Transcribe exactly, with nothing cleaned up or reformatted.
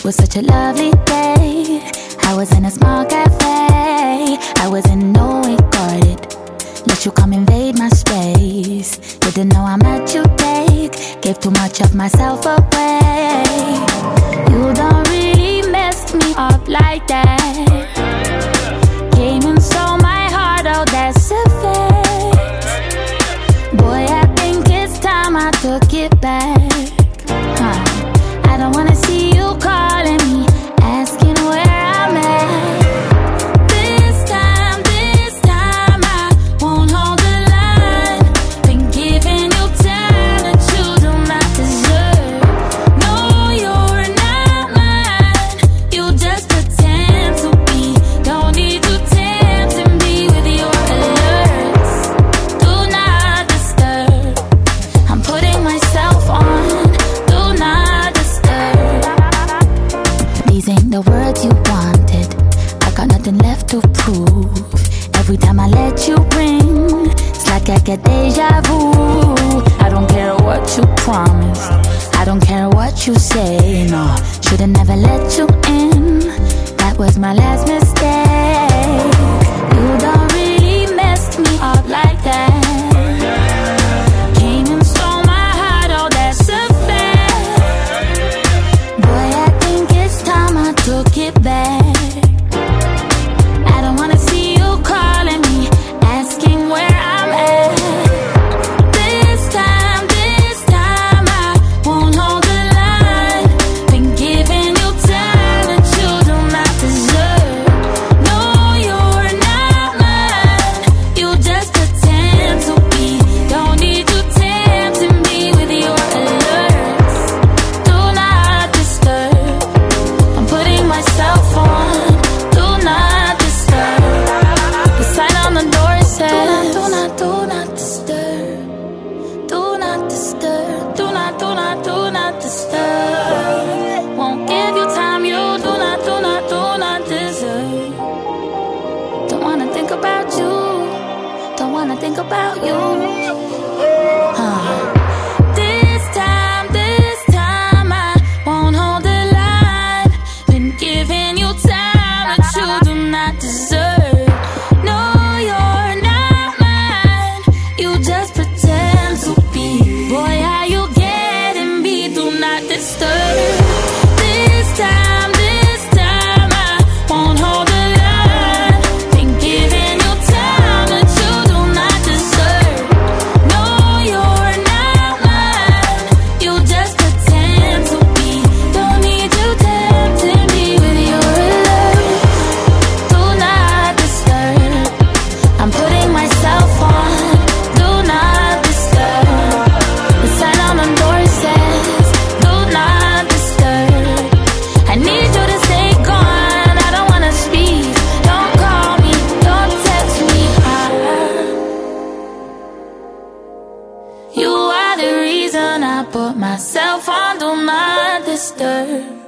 was such a lovely day. I was in a small cafe. I was in no way guarded. Let you come invade my space. Didn't know how much you take. Gave too much of myself away. You don't really mess me up like that. Came and stole my heart, oh that's a fact. Boy, I think it's time I took it back. Huh. I don't wanna see you calling me, asking where I'm at. This time, this time I won't hold the line. Been giving you time that you do not deserve. No, you're not mine. You just pretend to be. Don't need to tempt me with your alerts. Do not disturb. I'm putting myself on. These ain't the words you wanted. I got nothing left to prove. Every time I let you ring, it's like I get deja vu. I don't care what you promise, I don't care what you say, no. Should've never let you in. That was my last mistake. You don't really mess me up like that. Took it back. I don't wanna see you calling me, asking where I'm at. This time, this time I won't hold the line. Been giving you time that you do not deserve. No, you're not mine. You just pretend to be. Don't need to tempt me with your alerts. Do not disturb. I'm putting myself on. Do not disturb. The sign on the door says do not, do not disturb. Do not disturb. Do not, do not, do not disturb. Won't give you time you do not, do not, do not deserve. Don't wanna think about you. Don't wanna think about you. Huh. This time, this time I won't hold the line. Been giving you time that you do not deserve. No, you're not mine. You just pretend to be. Boy, how you getting me? Do not disturb. This time, this time I won't hold the line. Been giving you time that you do not deserve. No, you're not mine. You just pretend to be. Don't need you tempting me with your alerts. Do not disturb. I'm putting myself on. Do not disturb. The sign on the door says do not disturb. I need you to stay gone. I don't wanna speak. Don't call me. Don't text me. Ah. You are the reason I put myself on. Do not disturb.